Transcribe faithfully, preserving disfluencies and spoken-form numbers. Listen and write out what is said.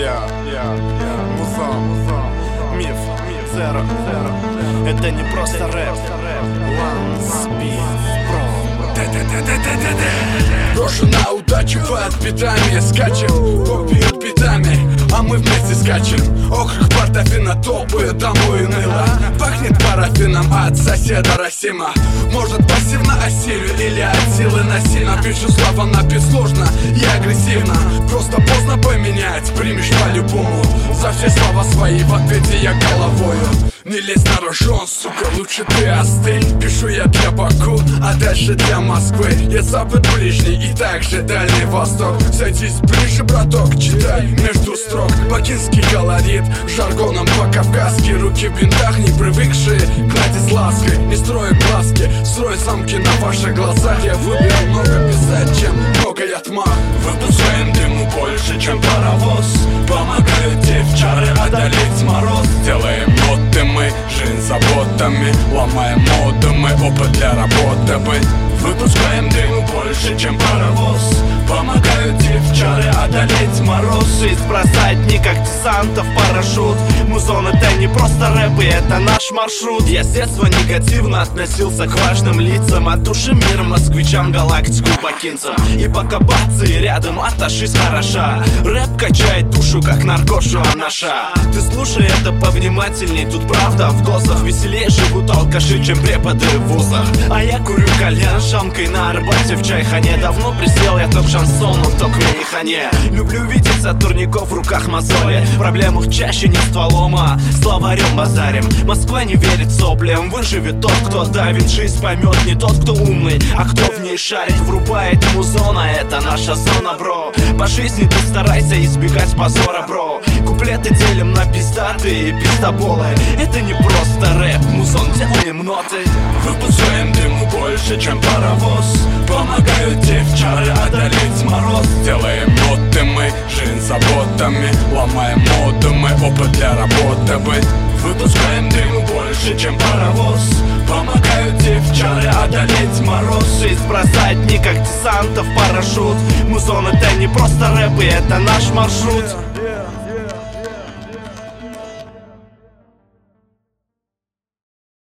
Я, я, я, музон, музон, миф, миф, зеро, зеро. Это не просто рэп. One Speed Pro. Брошу на удачу под битами, скачем, Бог бьет битами, а мы вместе скачем. Округ Портофино, толпы домой уныло. Пахнет парафином от соседа Расима. Может пассивно осилю или от силы насильно. Пишу слова напись сложно и агрессивно. Просто поздно поменять, примешь по-любому. За все слова свои в ответе я головою. Не лезь на рожон, сука, лучше ты остынь. Пишу я для Баку, а дальше для Москвы. Я запад ближний и также Дальний Восток. Садись ближе, браток, читай между строк. Бакинский колорит, жаргоном по-кавказски. Руки в бинтах, не привыкшие гладить с лаской. Не строю глазки, строю замки на ваших глазах. Я выберу много писать, чем много ятма. Выпускаем дыму больше, чем паровоз. Помогают девчары одолеть мороз. Делаем ноты мы, жизнь заботами. Ломаем модумы, опыт для работы быть. Выпускаем дыму больше, чем паровоз. Помогают девчары одолеть мороз. Жизнь бросает не как десантов парашют. Музон — это не просто рэп, и это наш маршрут. Я с детства негативно относился к важным лицам. От души мир москвичам, галактику бакинцам. И пока бацы рядом, аташись хороша. Рэп качает душу, как наркошу анаша. Ты слушай это повнимательней, тут правда в дозах. Веселее живут алкаши, чем преподы в вузах. А я курю кальян шамкой на Арбате в чайхане. Давно присел я то к шансону, то к мейхане. Люблю видеть от турников в руках мозоли. В проблемах чаще не стволом, а словарем базарем. Москва не верит соплям, выживет тот, кто давит. Жизнь поймет не тот, кто умный, а кто в ней шарит. Врубает музона, это наша зона, бро. По жизни ты старайся избегать позора, бро. Куплеты делим на пиздаты и пиздоболы. Это не просто рэп, музон, делаем ноты. Выпускаем дыму больше, чем паровоз. Помогают девчары одолеть мороз. Делаем ноты мы, жизнь заботами. Ломаем модумы, опыт для работы быть. Выпускаем дыму больше, чем паровоз. Помогают девчары одолеть мороз. Жизнь бросает не как десантов парашют. Музон — это не просто рэп, и это наш маршрут.